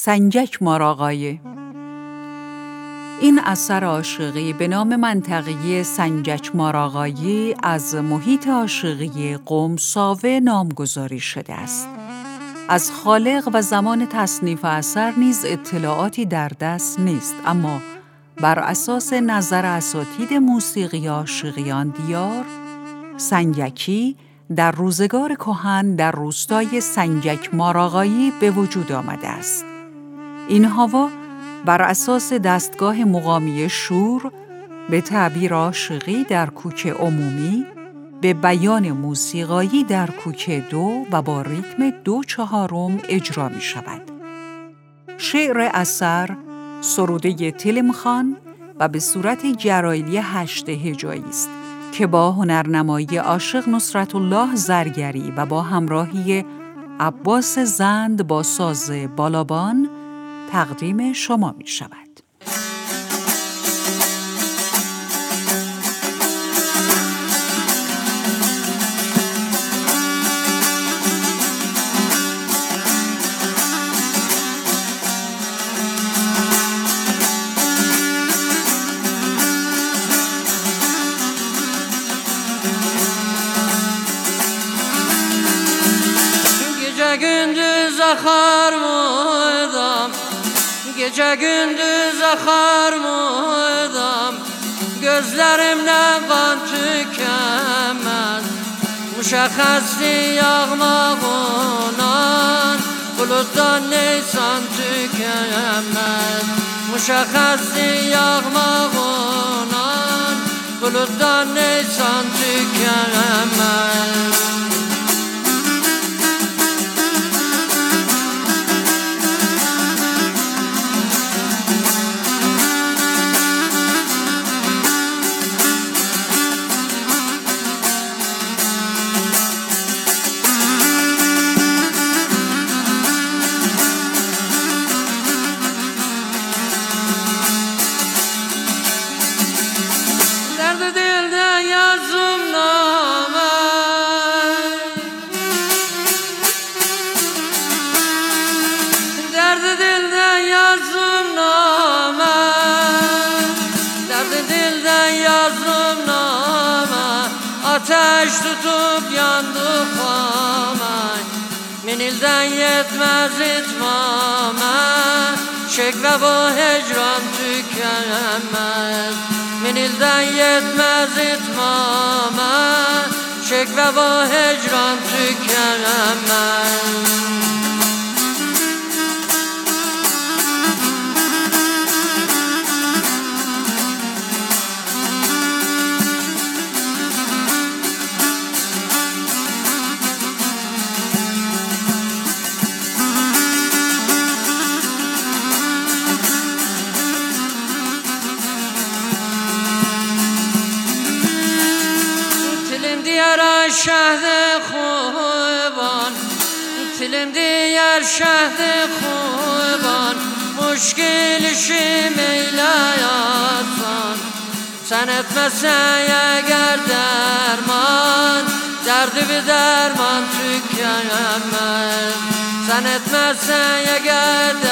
سنجک ماراغایه. این اثر عاشقی به نام منطقه‌ای سنجک ماراغایه از محیط عاشقی قم ساوه نامگذاری شده است. از خالق و زمان تصنیف اثر نیز اطلاعاتی در دست نیست، اما بر اساس نظر اساتید موسیقی عاشقیان دیار، سنجکی در روزگار کهن در روستای سنجک ماراغایی به وجود آمده است. این هوا بر اساس دستگاه مقامی شور به تعبیر عاشقی در کوک عمومی، به بیان موسیقایی در کوک 2 و با ریتم 2/4 اجرا می شود. شعر اثر سروده تلمخان و به صورت جرایلی 8 هجایی است که با هنرنمایی عاشق نصرت الله زرگری و با همراهی عباس زند با ساز بالابان تقدیم شما می شود. gündüz akar mıydam, gece gündüz akar mıydam, gözlerimden kan tükenmez, müşakkatli yağmağınan, buluttan neysan tükenmez, müşakkatli yağmağınan, buluttan neysan tükenmez. Ateş tutup yandı fama, minilden yetmez itmame, şekve bu hecran tükenmez. Minilden yetmez itmame, şekve bu hecran tükenmez. دیار شهد خوبان، تلم دیار شهد خوبان، مشکلشی میلیاتان، sen etmezsen eğer derman, derdi bir derman tükenmez. Sen etmezsen eğer